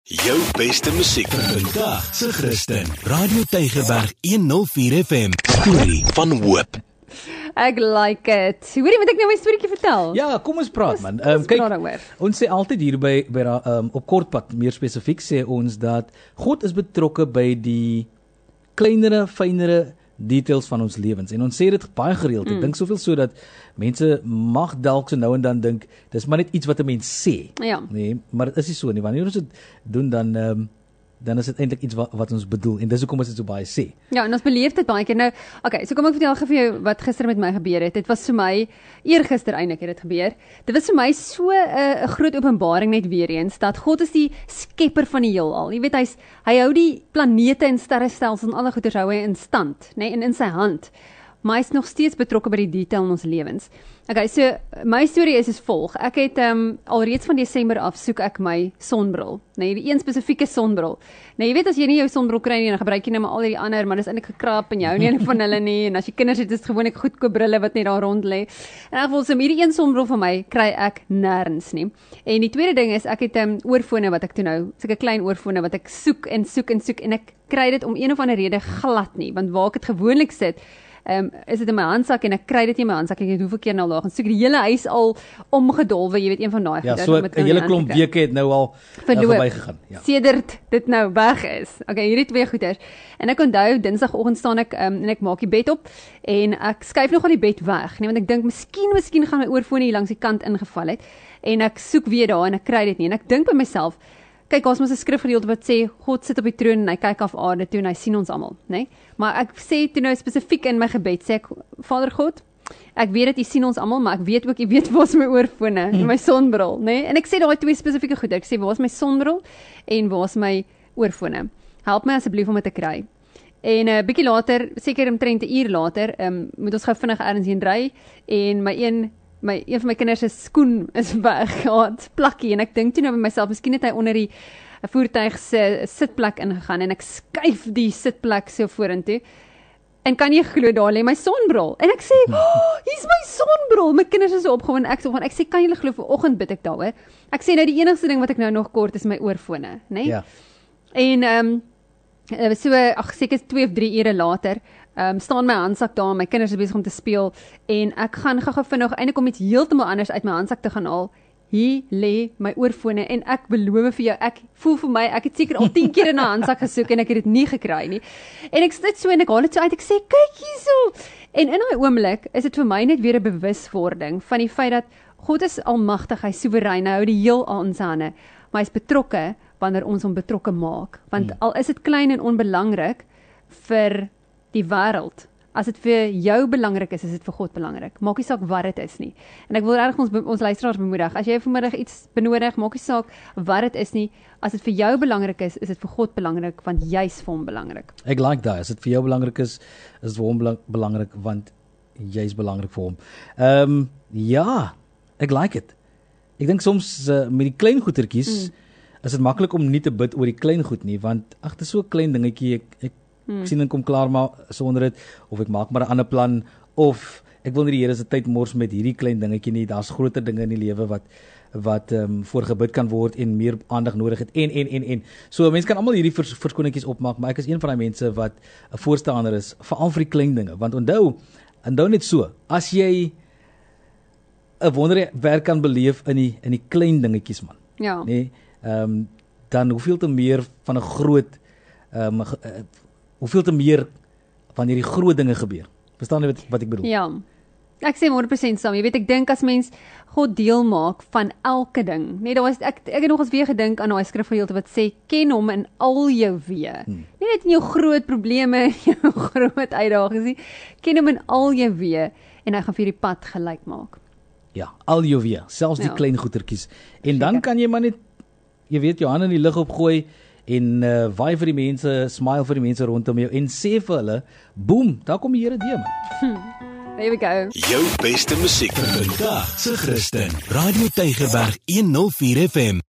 Jou beste musiek vandag se Christen. Radio Tygerberg 104 FM. Storie van hoop. Ek like it. Hoorie, moet ek nou my storieetjie vertel? Ja, kom ons praat man. Kyk, ons sê altyd hier by op Kortpad, meer spesifiek sê ons dat God is betrokke by die kleinere, fynere details van ons lewens. En ons sê dit baie gereeld. Ek dink soveel so dat mense mag dalk so nou en dan dink, dis maar net iets wat 'n mens sê. Ja. Nee, maar dit is nie so nie. Wanneer ons dit doen dan is dit eintlik iets wat ons bedoel en dis hoekom ons dit so baie sê. Ja, en ons beleef dit baie keer. Nou, okay, so kom ek vertel gou vir jou wat gister met my gebeur het. Dit was vir my eergister eintlik het dit gebeur. Dit was vir my so 'n groot openbaring net weer eens dat God is die skepper van die heelal. Jy weet hy hou die planete en sterrestelsels en alle goeders hou hy in stand, nê, en in sy hand. Maar hy is nog steeds betrokke by die detail in ons lewens. Okay, so my storie is volg. Ek het alreeds van Desember af soek ek my sonbril, nee, die een spesifieke sonbril. Nee, jy weet as jy nie jou sonbril kry nie, dan gebruik jy nou maar al die ander, maar dis eintlik gekrap en jy hou nie van hulle nie. En as jy kinders het, is dit gewoonlik goedkoop brille wat net daar rond lê. En in geval so hierdie een sonbril van my kry ek nêrens nie. En die tweede ding is ek het oorfone wat ek toe nou, sulke klein oorfone wat ek soek en ek kry dit om een of ander rede glad nie, want waar ek dit gewoonlik sit is dit in my handsak en ek kry dit nie in my handsak. Ek het hoeveel keer nou laag en soek die hele huis al omgedolwe, jy weet, een van daai. Ja, so 'n hele klomp weke het nou al verbygegaan. Ja. Sedert dit nou weg is. Okay, hierdie twee goeders. En ek onthou Dinsdagoggend staan ek en ek maak die bed op en ek skuif nogal die bed weg, nee, want ek dink miskien gaan my oorfone hier langs die kant ingeval het. En ek soek weer daar en ek kry dit nie. En ek dink by myself, kyk, ons moet 'n skrifgedeelte wat sê God sit op die troon en hy kyk af aarde toe en hy sien ons almal, né? Maar ek sê toe nou spesifiek in my gebed, sê ek, Vader God, ek weet dat U sien ons almal, maar ek weet ook U weet waar is my oorfone en my sonbril, né? En ek sê daai twee spesifieke goed. Ek sê waar is my sonbril en waar is my oorfone? Help my asseblief om dit te kry. En 'n bietjie later, seker omtrent 'n uur later, moet ons gou vinnig ergens heen ry en een van my kinders se skoen is weg, plakkie, en ek dink toe nou by myself, miskien het hy onder die voertuig se sitplek ingegaan en ek skuif die sitplek so vorentoe. En kan jy glo, daar lê my sonbril. En ek sê, hier's my sonbril. My kinders is so opgewonde. Ek sê, kan julle glo, vanoggend bid ek daaroor. Ek sê nou die enigste ding wat ek nou nog kort is my oorfone, né? Ja. En so seker 2 of 3 ure later staan my handsak daar, my kinders is besig om te speel en ek gaan gou vinnig eintlik om iets heeltemal anders uit my handsak te gaan haal. Hier lê my oorfone en ek beloof vir jou, ek voel vir my, ek het seker al 10 keer in 'n handsak gesoek en ek het dit nie gekry nie. En ek sit so en ek haal dit so uit, ek sê, kyk hierso. En in daai oomblik is dit vir my net weer 'n bewuswording van die feit dat God is almagtig, hy is soewerein, hy hou die heelal in sy hande, maar hy is betrokke wanneer ons hom betrokke maak. Want al is dit klein en onbelangrik vir die wêreld, as dit vir jou belangrik is dit vir God belangrik. Maak nie saak wat dit is nie. En ek wil regtig ons luisteraars bemoedig, as jy vanmiddag iets benodig, maak nie saak wat dit is nie, as dit vir jou belangrik is dit vir God belangrik, want jy's vir hom belangrik. Ek like daai, as dit vir jou belangrik is dit vir hom belangrik, want jy's belangrik vir hom. Ja, ek like it. Ek dink soms met die klein goetertjies is dit maklik om nie te bid oor die klein goed nie, want ag, dit is so 'n klein dingetjie, ek sien en kom klaar maar sonder dit, of ek maak maar 'n ander plan, of ek wil nie die Here se tyd mors met hierdie klein dingetjie nie. Daar's groter dinge in die lewe wat voor gebid kan word en meer aandag nodig het en. So mense kan almal hierdie verskoningetjies opmaak, maar ek is een van daai mense wat 'n voorstander is, veral vir die klein dinge, want onthou net so, as jy 'n wonderwerk kan beleef in die klein dingetjies, man. Ja. Nee, dan hoeveel te meer van 'n groot hoeveel te meer wanneer die groot dinge gebeur. Verstaan jy wat ek bedoel? Ja, ek sê 100% saam. Jy weet, ek dink as mens God deel maak van elke ding, nee, ek het nog eens weer gedink aan daai skrifgedeelte wat sê, ken hom in al jou weë. Nie net in jou groot probleme, jou groot uitdagings nie, ken hom in al jou weë en hy gaan vir die pad gelyk maak. Ja, al jou weë, selfs die klein goetertjies. En dan kan jy maar net, jy weet, jou hande in die lug opgooi en waai vir die mense, smile vir die mense rondom jou en sê vir hulle, boem, daar kom die Here deur, man. There we go. Jou beste musiek vandag se Christen. Radio Tygerberg 104 FM.